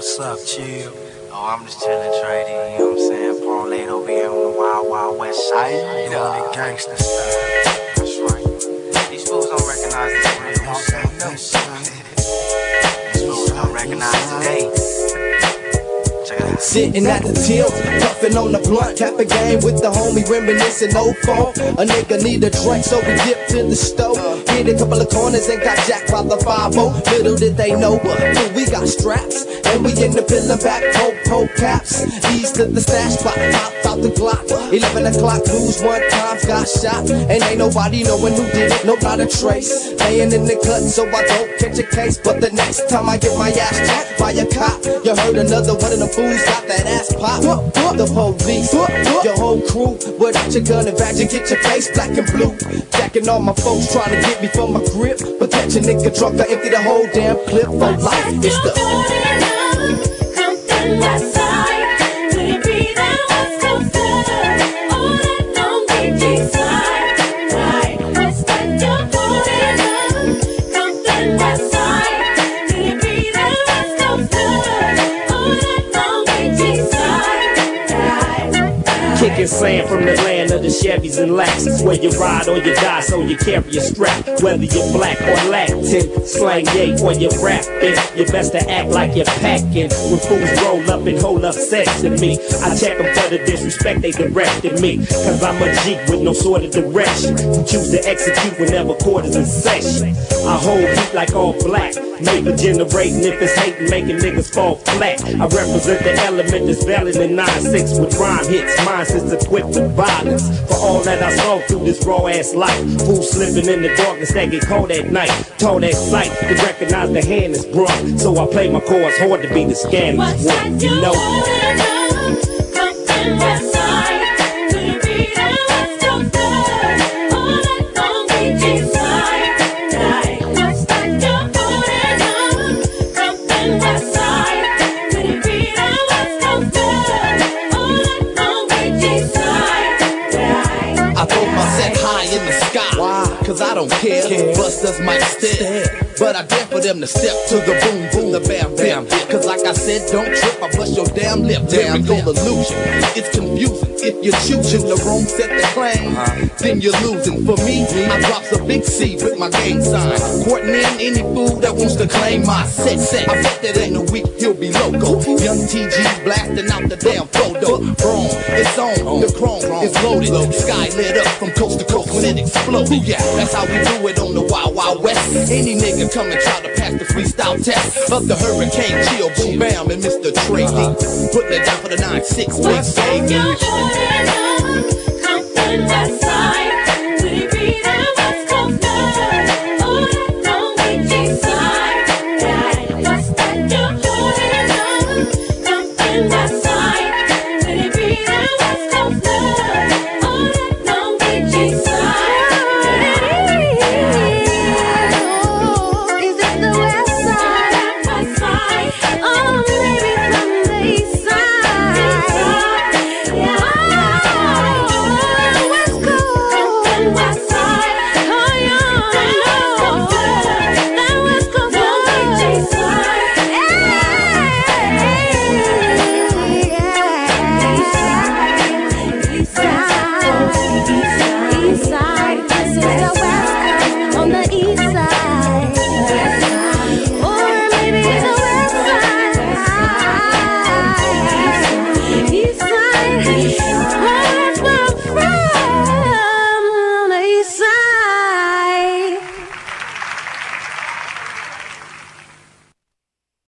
what's up, chill? Oh, I'm just chillin', Trady, you know what I'm saying? Parlay over here on the Wild Wild West side. You know that gangsta stuff. That's right. These fools don't recognize this real. These fools don't recognize today. Check it out. Sitting at the tilt, puffin' on the blunt, cap a game with the homie, reminiscing no phone. A nigga need a drink, so we dip to the stove. Hit a couple of corners and got jacked by the 5-0. Little did they know, but we got straps. And we in the pillar back, poke caps. Ease to the stash spot, popped out the Glock. 11 o'clock, lose one time, got shot. And ain't nobody knowing who did it, no not a trace. Laying in the cut, so I don't catch a case. But the next time I get my ass jacked by a cop, you heard another one of the fools got that ass pop. The police, your whole crew, without your gun and badge, you get your face black and blue. Jacking all my folks trying to get me from my grip, but catch a nigga drunk, I empty the whole damn clip for life. It's the Kicking sand from the land of the Chevys and Laxes, where you ride or you die, so you carry a strap. Whether you're black or Latin, slang gay or you're rapping, you best to act like you're packing. When fools roll up and hold up sex to me, I check them for the disrespect they directed me. Cause I'm a G with no sort of direction, who choose to execute whenever court is in session. I hold heat like all black, maybe generating if it's hating, making niggas fall flat. I represent the element that's valid in 9-6 with rhyme hits. Mine is equipped with violence. For all that I saw through this raw ass life, fools slipping in the darkness that get caught at night. Taught at sight to recognize the hand is broad, so I play my cards hard to be the scandalous one. You know. Cause I don't care, busters might stare, but I dare for them to step to the boom boom, the bam bam. Cause like I said, don't trip, I bust your damn lip. Lyrical illusion, it's confusing. If you're choosing the wrong set to claim, then you're losing. For me, I drops a big C with my gang sign, courting in any fool that wants to claim my set. I bet that in a week he'll be loco. Young TG blasting out the damn photo. Wrong, it's on, the chrome is loaded. Sky lit up from coast to coast when it explodes. Yeah, that's how we do it on the Wild Wild West. Any nigga come and try to pass the freestyle test of the Hurricane, Chill, Boom Bam, and Mr. Trey D. Putting it down for the 9-6, big game. Come from that side.